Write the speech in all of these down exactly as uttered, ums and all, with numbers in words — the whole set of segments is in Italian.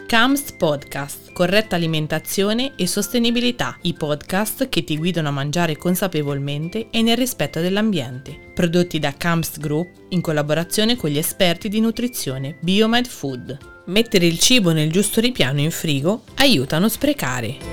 C A M S Podcast, corretta alimentazione e sostenibilità, i podcast che ti guidano a mangiare consapevolmente e nel rispetto dell'ambiente, prodotti da C A M S Group in collaborazione con gli esperti di nutrizione Biomed Food. Mettere il cibo nel giusto ripiano in frigo aiuta a non sprecare.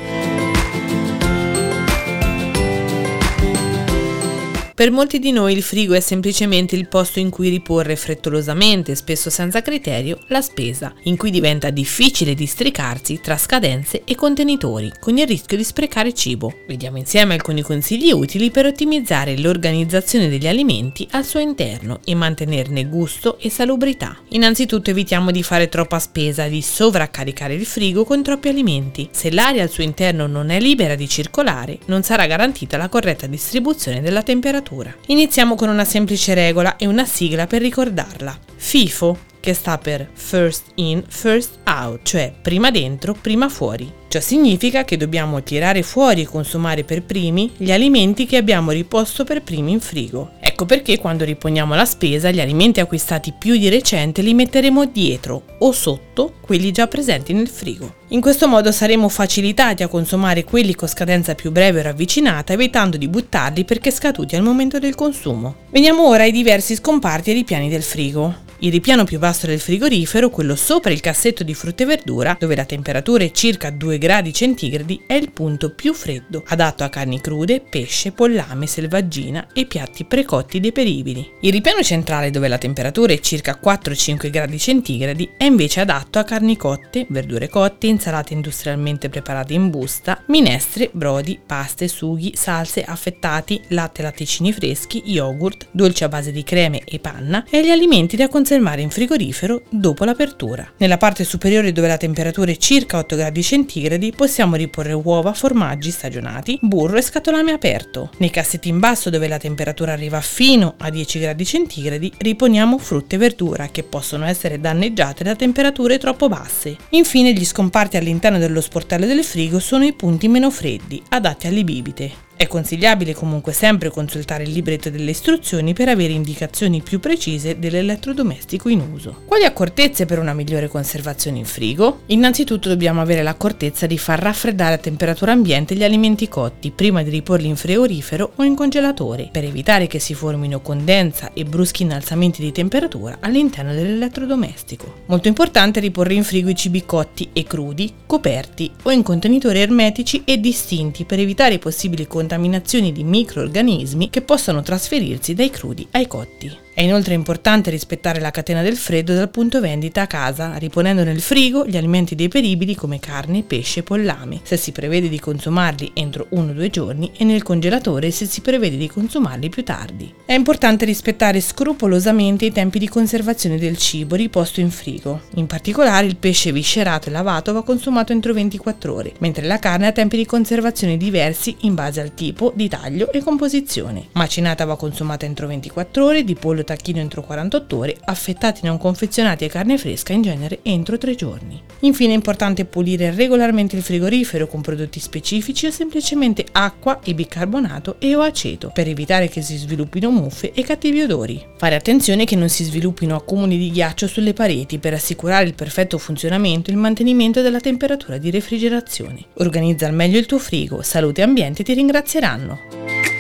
Per molti di noi il frigo è semplicemente il posto in cui riporre frettolosamente, spesso senza criterio, la spesa, in cui diventa difficile districarsi tra scadenze e contenitori, con il rischio di sprecare cibo. Vediamo insieme alcuni consigli utili per ottimizzare l'organizzazione degli alimenti al suo interno e mantenerne gusto e salubrità. Innanzitutto evitiamo di fare troppa spesa e di sovraccaricare il frigo con troppi alimenti. Se l'aria al suo interno non è libera di circolare, non sarà garantita la corretta distribuzione della temperatura. Iniziamo con una semplice regola e una sigla per ricordarla. FIFO, che sta per First In, First Out, cioè prima dentro, prima fuori. Ciò significa che dobbiamo tirare fuori e consumare per primi gli alimenti che abbiamo riposto per primi in frigo. Ecco perché quando riponiamo la spesa, gli alimenti acquistati più di recente li metteremo dietro o sotto quelli già presenti nel frigo. In questo modo saremo facilitati a consumare quelli con scadenza più breve o ravvicinata, evitando di buttarli perché scaduti al momento del consumo. Veniamo ora ai diversi scomparti e ripiani del frigo. Il ripiano più basso del frigorifero, quello sopra il cassetto di frutta e verdura, dove la temperatura è circa due gradi centigradi, è il punto più freddo, adatto a carni crude, pesce, pollame, selvaggina e piatti precotti deperibili. Il ripiano centrale, dove la temperatura è circa quattro cinque gradi centigradi, è invece adatto a carni cotte, verdure cotte, insalate industrialmente preparate in busta, minestre, brodi, paste, sughi, salse, affettati, latte e latticini freschi, yogurt, dolci a base di creme e panna e gli alimenti da conservare in frigorifero dopo l'apertura. Nella parte superiore, dove la temperatura è circa otto gradi centigradi, possiamo riporre uova, formaggi stagionati, burro e scatolame aperto. Nei cassetti in basso, dove la temperatura arriva fino a dieci gradi centigradi, riponiamo frutta e verdura che possono essere danneggiate da temperature troppo basse. Infine, gli scomparti all'interno dello sportello del frigo sono i punti meno freddi, adatti alle bibite. È consigliabile comunque sempre consultare il libretto delle istruzioni per avere indicazioni più precise dell'elettrodomestico in uso. Quali accortezze per una migliore conservazione in frigo? Innanzitutto dobbiamo avere l'accortezza di far raffreddare a temperatura ambiente gli alimenti cotti prima di riporli in frigorifero o in congelatore, per evitare che si formino condensa e bruschi innalzamenti di temperatura all'interno dell'elettrodomestico. Molto importante è riporre in frigo i cibi cotti e crudi, coperti o in contenitori ermetici e distinti per evitare possibili contaminazioni contaminazioni di microrganismi che possono trasferirsi dai crudi ai cotti. È inoltre importante rispettare la catena del freddo dal punto vendita a casa, riponendo nel frigo gli alimenti deperibili come carne, pesce e pollame, se si prevede di consumarli entro uno o due giorni, e nel congelatore se si prevede di consumarli più tardi. È importante rispettare scrupolosamente i tempi di conservazione del cibo riposto in frigo. In particolare il pesce viscerato e lavato va consumato entro ventiquattro ore, mentre la carne ha tempi di conservazione diversi in base al tipo di taglio e composizione. Macinata va consumata entro ventiquattro ore, di pollo tacchino entro quarantotto ore, affettati non confezionati e carne fresca in genere entro tre giorni. Infine è importante pulire regolarmente il frigorifero con prodotti specifici o semplicemente acqua e bicarbonato e o aceto per evitare che si sviluppino muffe e cattivi odori. Fare attenzione che non si sviluppino accumuli di ghiaccio sulle pareti per assicurare il perfetto funzionamento e il mantenimento della temperatura di refrigerazione. Organizza al meglio il tuo frigo, salute e ambiente ti ringrazieranno.